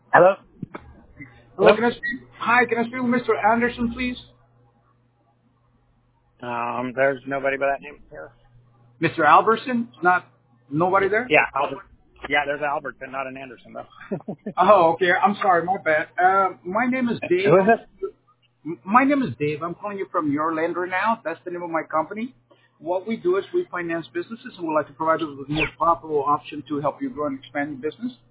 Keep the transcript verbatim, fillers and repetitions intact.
Hello? Hello, Hello? can I speak? Hi, can I speak with Mister Anderson, please? Um, there's nobody by that name here. Mister Albertson? Not nobody there? Yeah, Albert. Yeah, there's Albert, but not an Anderson, though. Oh, okay. I'm sorry, my bad. Uh, my name is Dave. Who is it? M- My name is Dave. I'm calling you from Your Lender now. That's the name of my company. What we do is we finance businesses, and we'd like to provide you with a more profitable option to help you grow and expand your business.